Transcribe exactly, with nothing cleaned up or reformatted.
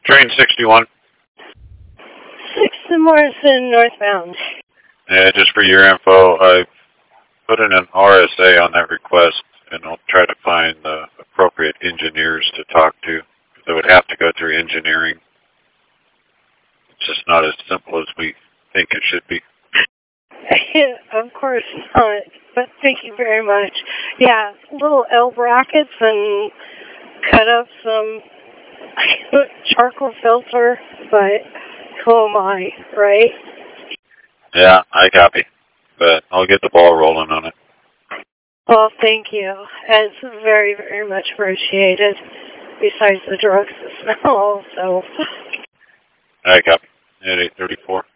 Train sixty-one. six to Morrison, northbound. Yeah, just for your info, I put in an R S A on that request, and I'll try to find the appropriate engineers to talk to. They would have to go through engineering. It's just not as simple as we think it should be. Of course not, but thank you very much. Yeah, little L brackets and cut up some charcoal filter, but who am I, right? Yeah, I copy. But I'll get the ball rolling on it. Well, thank you. It's very, very much appreciated. Besides the drugs, the smell also. I copy. At eight thirty-four.